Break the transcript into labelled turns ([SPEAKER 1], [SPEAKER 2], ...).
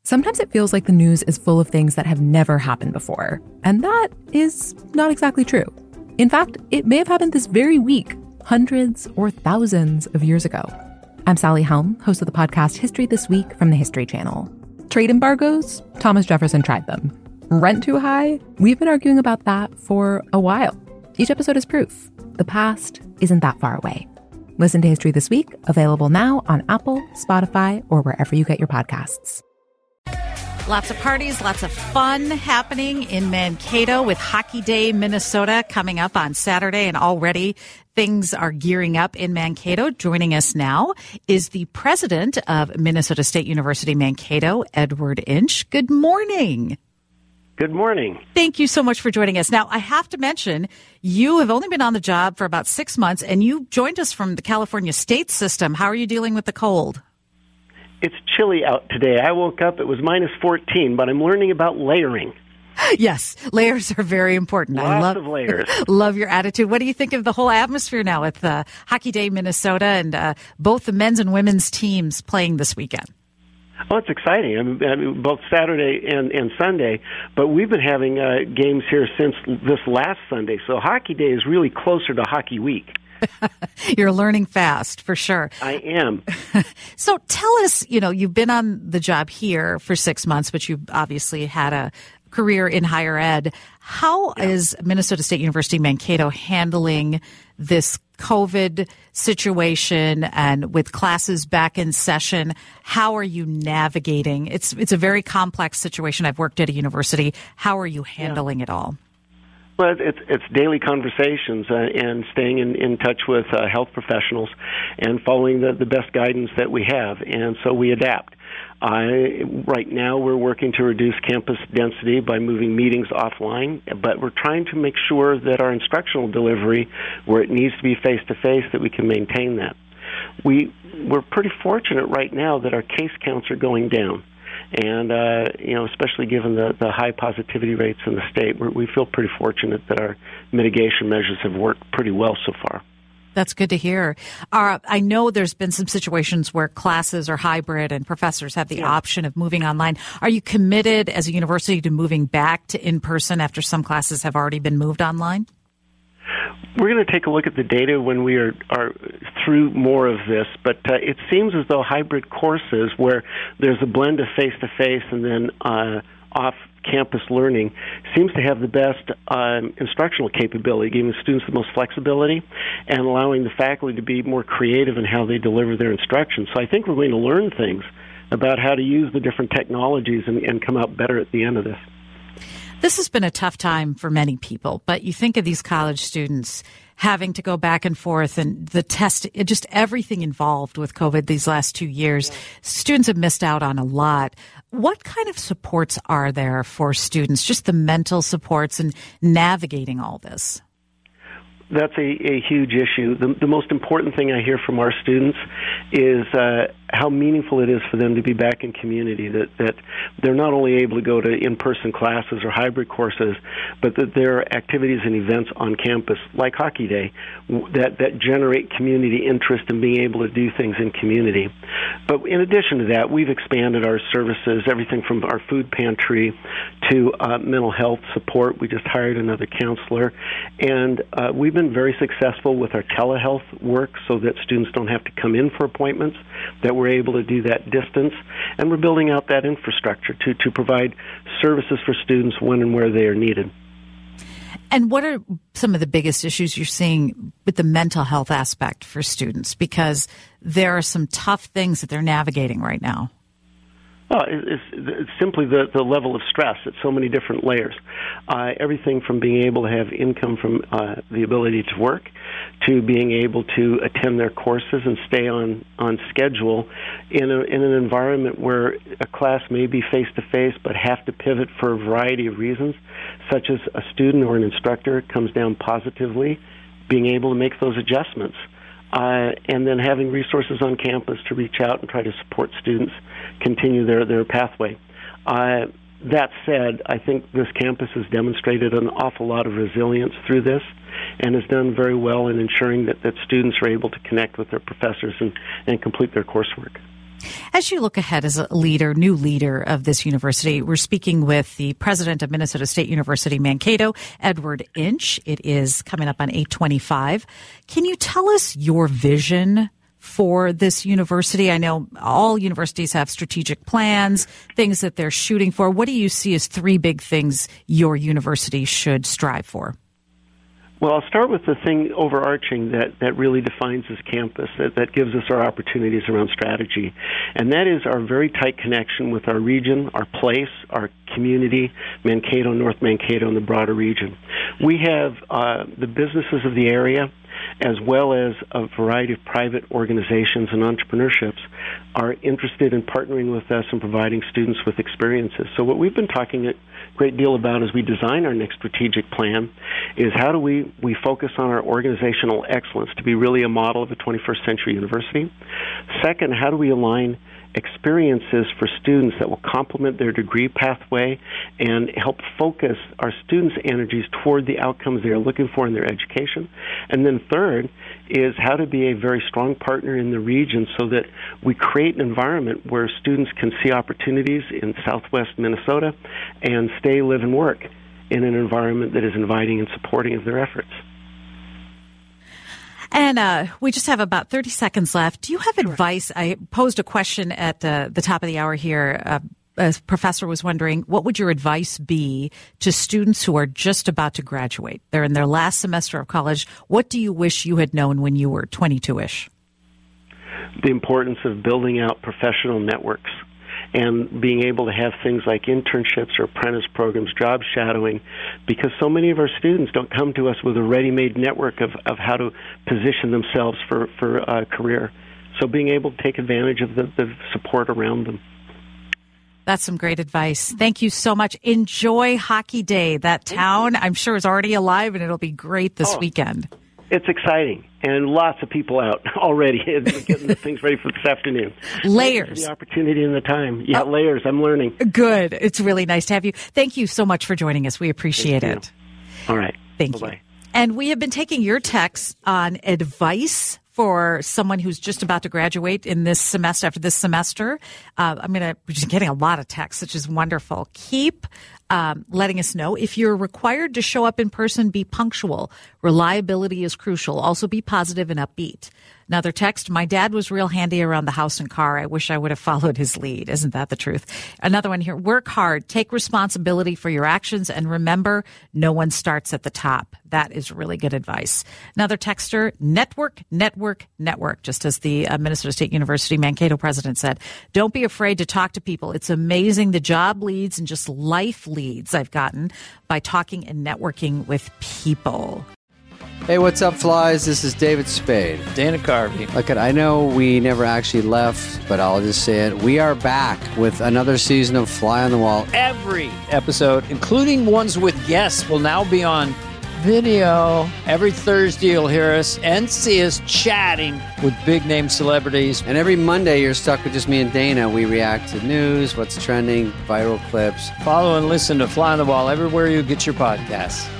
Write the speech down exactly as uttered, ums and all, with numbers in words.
[SPEAKER 1] Sometimes it feels like the news is full of things that have never happened before, and that is not exactly true. In fact, it may have happened this very week, hundreds or thousands of years ago. I'm Sally Helm, host of the podcast History This Week from the History Channel. Trade embargoes? Thomas Jefferson tried them. Rent too high? We've been arguing about that for a while. Each episode is proof. The past isn't that far away. Listen to History This Week, available now on Apple, Spotify, or wherever you get your podcasts.
[SPEAKER 2] Lots of parties, lots of fun happening in Mankato with Hockey Day, Minnesota coming up on Saturday, and already things are gearing up in Mankato. Joining us now is the president of Minnesota State University Mankato, Edward Inch. Good morning.
[SPEAKER 3] Good morning.
[SPEAKER 2] Thank you so much for joining us. Now, I have to mention, you have only been on the job for about six months, and you joined us from the California state system. How are you dealing with the cold?
[SPEAKER 3] It's chilly out today. I woke up, it was minus fourteen, but I'm learning about layering.
[SPEAKER 2] Yes, layers are very important.
[SPEAKER 3] Lots
[SPEAKER 2] I love,
[SPEAKER 3] of layers.
[SPEAKER 2] Love your attitude. What do you think of the whole atmosphere now with uh, Hockey Day Minnesota and uh, both the men's and women's teams playing this weekend?
[SPEAKER 3] Oh, it's exciting. I mean, I mean, both Saturday and, and Sunday, but we've been having uh, games here since this last Sunday, so Hockey Day is really closer to Hockey Week.
[SPEAKER 2] You're learning fast, for sure.
[SPEAKER 3] I am.
[SPEAKER 2] So tell us, you know, you've been on the job here for six months, but you've obviously had a career in higher ed. How yeah. is Minnesota State University Mankato handling this COVID situation, and with classes back in session? How are you navigating? It's it's a very complex situation. I've worked at a university. How are you handling yeah. it all?
[SPEAKER 3] Well, it's it's daily conversations uh, and staying in, in touch with uh, health professionals and following the, the best guidance that we have, and so we adapt. Uh, right now, we're working to reduce campus density by moving meetings offline, but we're trying to make sure that our instructional delivery, where it needs to be face-to-face, that we can maintain that. We, we're pretty fortunate right now that our case counts are going down. And, uh, you know, especially given the, the high positivity rates in the state, we're, we feel pretty fortunate that our mitigation measures have worked pretty well so far.
[SPEAKER 2] That's good to hear. Uh, I know there's been some situations where classes are hybrid and professors have the yeah. option of moving online. Are you committed as a university to moving back to in-person after some classes have already been moved online?
[SPEAKER 3] We're going to take a look at the data when we are, are through more of this, but uh, it seems as though hybrid courses where there's a blend of face-to-face and then uh, off-campus learning seems to have the best um, instructional capability, giving students the most flexibility and allowing the faculty to be more creative in how they deliver their instruction. So I think we're going to learn things about how to use the different technologies and, and come out better at the end of this.
[SPEAKER 2] This has been a tough time for many people, but you think of these college students having to go back and forth and the test, just everything involved with COVID these last two years. Yeah. Students have missed out on a lot. What kind of supports are there for students, just the mental supports and navigating all this?
[SPEAKER 3] That's a, a huge issue. The, the most important thing I hear from our students is uh, how meaningful it is for them to be back in community, that, that they're not only able to go to in-person classes or hybrid courses, but that there are activities and events on campus, like Hockey Day, that, that generate community interest in being able to do things in community. But in addition to that, we've expanded our services, everything from our food pantry to uh, mental health support. We just hired another counselor, and uh, we've been very successful with our telehealth work so that students don't have to come in for appointments, that we're able to do that distance, and we're building out that infrastructure to, to provide services for students when and where they are needed.
[SPEAKER 2] And what are some of the biggest issues you're seeing with the mental health aspect for students? Because there are some tough things that they're navigating right now.
[SPEAKER 3] Oh, it's, it's simply the, the level of stress at so many different layers. Uh, everything from being able to have income from uh, the ability to work to being able to attend their courses and stay on, on schedule in, a, in an environment where a class may be face-to-face but have to pivot for a variety of reasons, such as a student or an instructor comes down positively, being able to make those adjustments. Uh, and then having resources on campus to reach out and try to support students continue their, their pathway. Uh, that said, I think this campus has demonstrated an awful lot of resilience through this and has done very well in ensuring that, that students are able to connect with their professors and, and complete their coursework.
[SPEAKER 2] As you look ahead as a leader, new leader of this university, we're speaking with the president of Minnesota State University Mankato, Edward Inch. It is coming up on eight twenty-five. Can you tell us your vision for this university? I know all universities have strategic plans, things that they're shooting for. What do you see as three big things your university should strive for?
[SPEAKER 3] Well, I'll start with the thing overarching that, that really defines this campus, that, that gives us our opportunities around strategy, and that is our very tight connection with our region, our place, our community, Mankato, North Mankato, and the broader region. We have uh, the businesses of the area, as well as a variety of private organizations and entrepreneurships are interested in partnering with us and providing students with experiences. So what we've been talking a great deal about as we design our next strategic plan is how do we, we focus on our organizational excellence to be really a model of a twenty-first century university. Second, how do we align experiences for students that will complement their degree pathway and help focus our students' energies toward the outcomes they are looking for in their education. And then third is how to be a very strong partner in the region so that we create an environment where students can see opportunities in southwest Minnesota and stay, live, and work in an environment that is inviting and supporting of their efforts.
[SPEAKER 2] And uh, we just have about thirty seconds left. Do you have advice? I posed a question at uh, the top of the hour here. Uh, a professor was wondering, what would your advice be to students who are just about to graduate? They're in their last semester of college. What do you wish you had known when you were twenty-two-ish?
[SPEAKER 3] The importance of building out professional networks and being able to have things like internships or apprentice programs, job shadowing, because so many of our students don't come to us with a ready-made network of, of how to position themselves for, for a career. So being able to take advantage of the, the support around them.
[SPEAKER 2] That's some great advice. Thank you so much. Enjoy Hockey Day. That town, I'm sure, is already alive, and it'll be great this
[SPEAKER 3] oh.
[SPEAKER 2] weekend.
[SPEAKER 3] It's exciting, and lots of people out already getting the things ready for this afternoon.
[SPEAKER 2] Layers.
[SPEAKER 3] The opportunity and the time. Yeah, oh, layers. I'm learning.
[SPEAKER 2] Good. It's really nice to have you. Thank you so much for joining us. We appreciate
[SPEAKER 3] Thank
[SPEAKER 2] it.
[SPEAKER 3] You. All right.
[SPEAKER 2] Thank
[SPEAKER 3] Bye-bye.
[SPEAKER 2] you. And we have been taking your texts on advice for someone who's just about to graduate in this semester, after this semester. Uh, I'm going to, we're just getting a lot of texts, which is wonderful. Keep um, letting us know. If you're required to show up in person, be punctual. Reliability is crucial. Also be positive and upbeat. Another text, my dad was real handy around the house and car. I wish I would have followed his lead. Isn't that the truth? Another one here, work hard, take responsibility for your actions, and remember, no one starts at the top. That is really good advice. Another texter, network, network, network, just as the uh, Minnesota State University Mankato president said. Don't be afraid to talk to people. It's amazing the job leads and just life leads I've gotten by talking and networking with people.
[SPEAKER 4] Hey, what's up, flies? This is David Spade.
[SPEAKER 5] Dana Carvey.
[SPEAKER 4] Look, I know we never actually left, but I'll just say it. We are back with another season of Fly on the Wall.
[SPEAKER 5] Every episode, including ones with guests, will now be on video. Every Thursday, you'll hear us and see us chatting with big-name celebrities.
[SPEAKER 4] And every Monday, you're stuck with just me and Dana. We react to news, what's trending, viral clips.
[SPEAKER 5] Follow and listen to Fly on the Wall everywhere you get your podcasts.